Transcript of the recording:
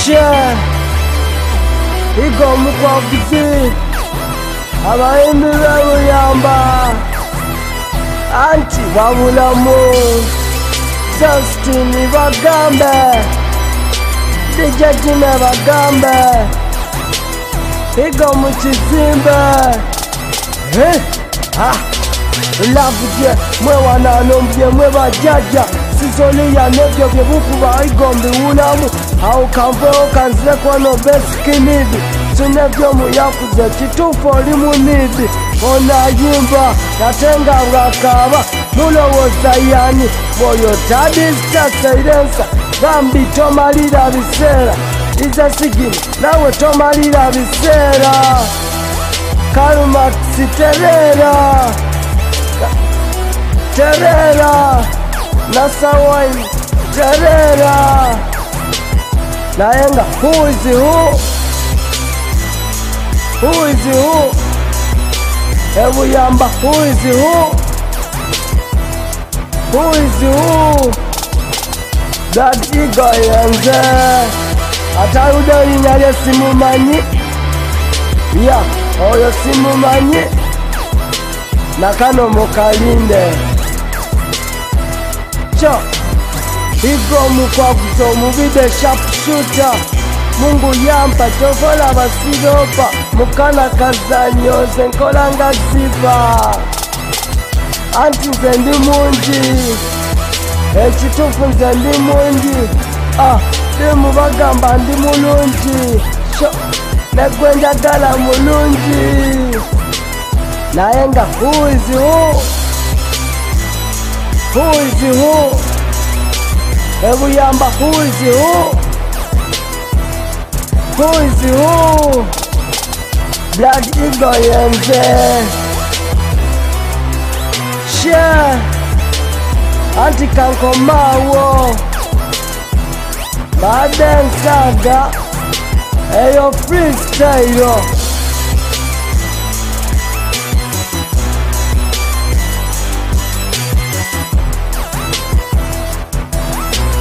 Share Igo mukwavuzi abayimbi b'Ebuyamba anti babulamu Justin bagambe DJ Jimmy bagambe Igo mukizimbe Lavuje mwe wananombye mwe bajaja Sizoliya nebyo byebukuba igombi wulamu Aukamveho kanzire kwano basic need Tunebyo muyakuze kitufu oli mu need Onayimba yatenga bwakaba mulowoza yani Moyo tadista silensa Gambi tomalira biseera Iza sigini nawe tomalira biseera Karumax Terera Nasawine Terera Nayenga who is who? Who is who? Ebuyamba who is who? Who is who? That Igo yenze Atayuda inyale simumanyi Ya oyo simumanyi Nakano mukalinde Cho Igo mukwakuzo mubide sharpshooter Mungu yampa chokola basiropa Mukana kazanyoze nkolanga ziva Anti nze ndi mungi Ekitufu nze ndi mungi Dimu bagamba ndi mulungi Cho negwe njagala mulungi Nayenga who is who? Who is who? Ebuyamba who is who? Who is who? Blood Igo yenze Share Anti kankomawo Baden saga Eyo freestyle